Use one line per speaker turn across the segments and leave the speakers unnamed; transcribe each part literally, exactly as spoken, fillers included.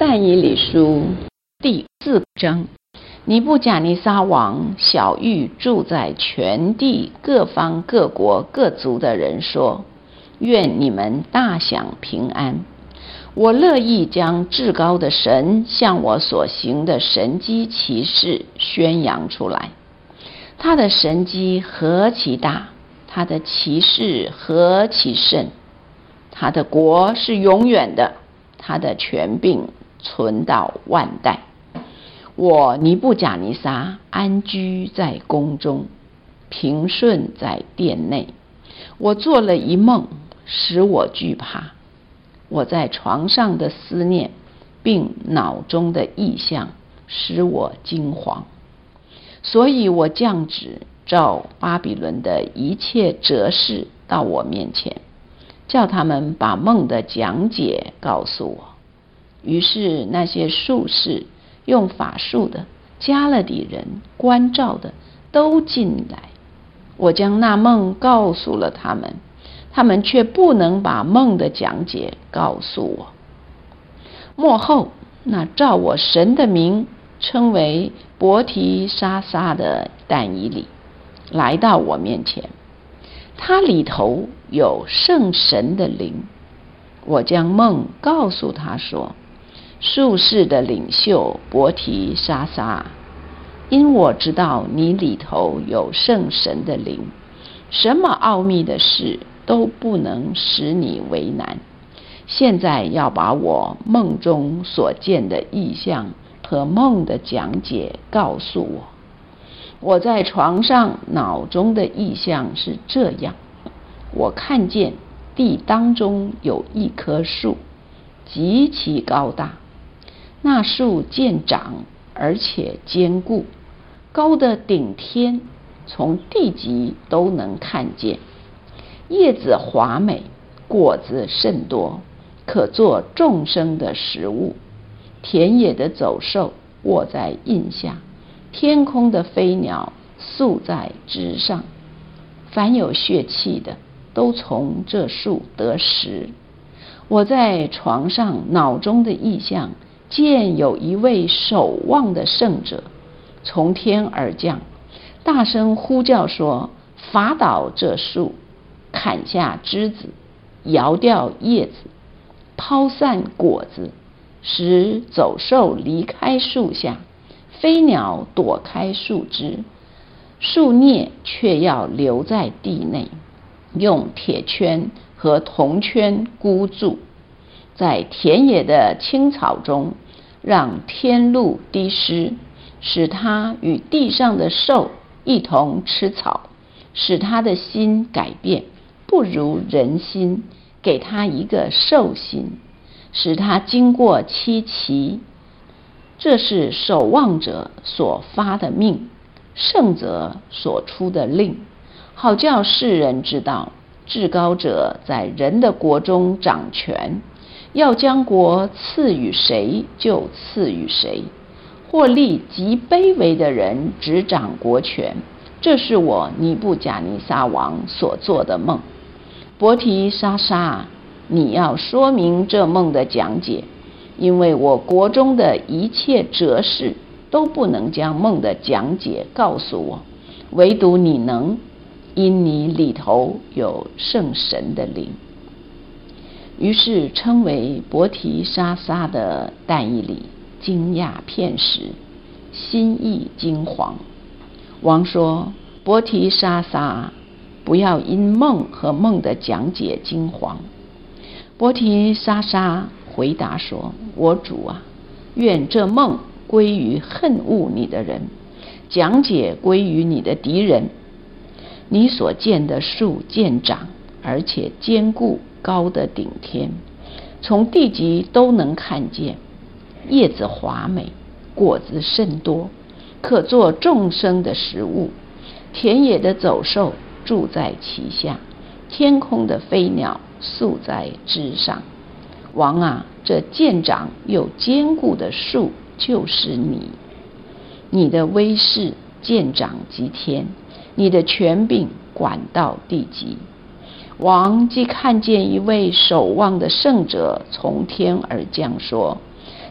但以理书第四章，尼布甲尼撒王晓谕住在全地各方各国各族的人说：愿你们大享平安。我乐意将至高的神向我所行的神迹奇事宣扬出来。他的神迹何其大，他的奇事何其甚。他的国是永远的，他的权柄存到万代。我尼布甲尼撒安居在宫中，平顺在殿内。我做了一梦，使我惧怕。我在床上的思念，并脑中的意象，使我惊惶。所以我降旨召巴比伦的一切哲士到我面前，叫他们把梦的讲解告诉我。于是那些术士、用法术的、加勒底人、关照的都进来，我将那梦告诉了他们，他们却不能把梦的讲解告诉我。末后，那照我神的名称为伯提沙撒的但以理来到我面前，他里头有圣神的灵。我将梦告诉他说：术士的领袖伯提沙撒，因我知道你里头有圣神的灵，什么奥秘的事都不能使你为难。现在要把我梦中所见的异象和梦的讲解告诉我。我在床上脑中的异象是这样：我看见地当中有一棵树，极其高大，那树渐长而且坚固，高的顶天，从地极都能看见。叶子华美，果子甚多，可做众生的食物。田野的走兽卧在荫下，天空的飞鸟宿在枝上。凡有血气的，都从这树得食。我在床上脑中的意象，见有一位守望的圣者从天而降，大声呼叫说：伐倒这树，砍下枝子，摇掉叶子，抛散果子，使走兽离开树下，飞鸟躲开树枝，树孽却要留在地内，用铁圈和铜圈箍住。在田野的青草中，让天露滴湿，使它与地上的兽一同吃草，使他的心改变，不如人心，给他一个兽心，使他经过七期。这是守望者所发的命，圣者所出的令，好叫世人知道，至高者在人的国中掌权，要将国赐予谁就赐予谁，或立极卑微的人执掌国权。这是我尼布甲尼撒王所做的梦。伯提沙撒，你要说明这梦的讲解，因为我国中的一切哲士都不能将梦的讲解告诉我，唯独你能，因你里头有圣神的灵。于是称为伯提沙撒的但以理惊讶片时，心意惊惶。王说：伯提沙撒，不要因梦和梦的讲解惊惶。伯提沙撒回答说：我主啊，愿这梦归于恨恶你的人，讲解归于你的敌人。你所见的树渐长，而且坚固，高的顶天，从地极都能看见。叶子华美，果子甚多，可做众生的食物。田野的走兽住在其下，天空的飞鸟宿在枝上。王啊，这渐长又坚固的树就是你，你的威势渐长及天，你的权柄管到地极。王既看见一位守望的圣者从天而降，说：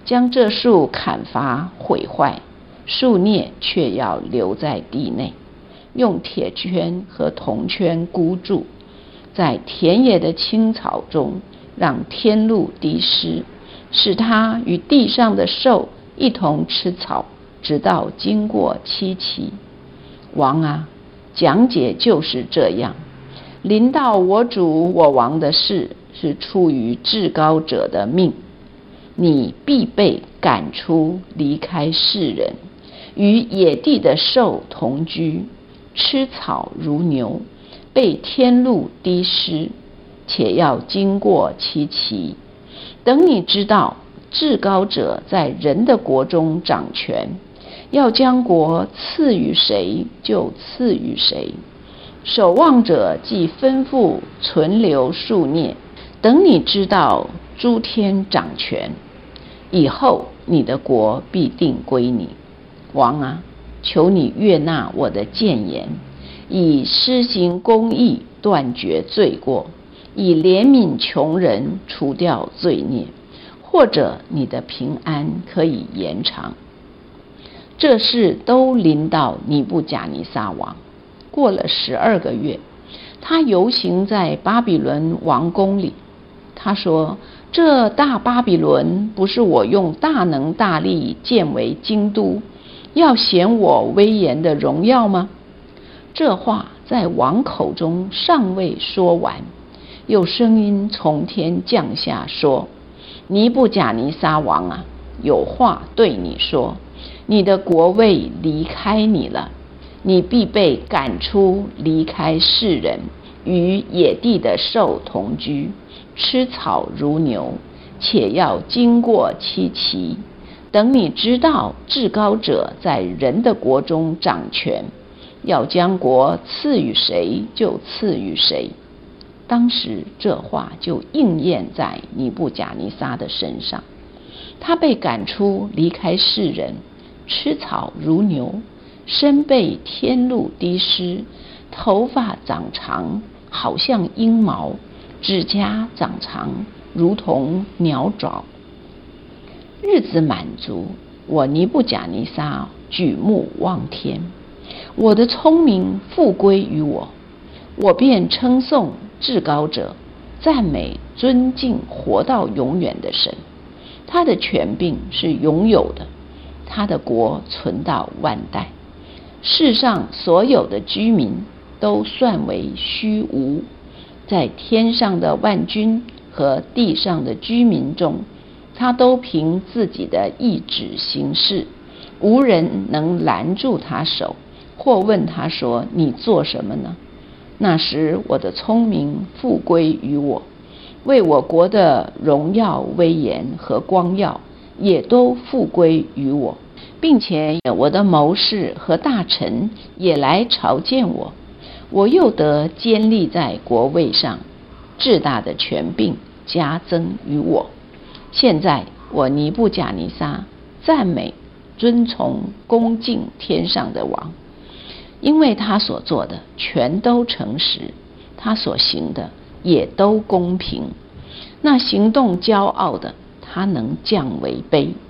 将这树砍伐毁坏，树孽却要留在地内，用铁圈和铜圈箍住，在田野的青草中让天露滴湿，使它与地上的兽一同吃草，直到经过七期。王啊，讲解就是这样。临到我主我王的事，是出于至高者的命，你必被赶出，离开世人，与野地的兽同居，吃草如牛，被天露滴湿，且要经过七期。等你知道至高者在人的国中掌权，要将国赐予谁就赐予谁。守望者既吩咐存留数孽，等你知道诸天掌权以后，你的国必定归你。王啊，求你悦纳我的谏言，以施行公义断绝罪过，以怜悯穷人除掉罪孽，或者你的平安可以延长。这事都临到尼布甲尼撒王。过了十二个月，他游行在巴比伦王宫里。他说：这大巴比伦不是我用大能大力建为京都，要显我威严的荣耀吗？这话在王口中尚未说完，有声音从天降下说：尼布甲尼撒王啊，有话对你说，你的国位离开你了，你必被赶出，离开世人，与野地的兽同居，吃草如牛，且要经过七期。等你知道至高者在人的国中掌权，要将国赐予谁就赐予谁。当时这话就应验在尼布甲尼撒的身上，他被赶出，离开世人，吃草如牛，身被天露滴湿，头发长长，好像鹰毛，指甲长长，如同鸟爪。日子满足，我尼布甲尼撒举目望天，我的聪明复归于我，我便称颂至高者，赞美尊敬活到永远的神。他的权柄是永有的，他的国存到万代。世上所有的居民都算为虚无，在天上的万军和地上的居民中，他都凭自己的意志行事，无人能拦住他手，或问他说：你做什么呢？那时我的聪明复归于我，为我国的荣耀威严和光耀也都复归于我，并且我的谋士和大臣也来朝见我，我又得坚立在国位上，至大的权柄加增于我。现在我尼布甲尼撒赞美、尊崇、恭敬天上的王，因为他所做的全都诚实，他所行的也都公平。那行动骄傲的，他能降为卑；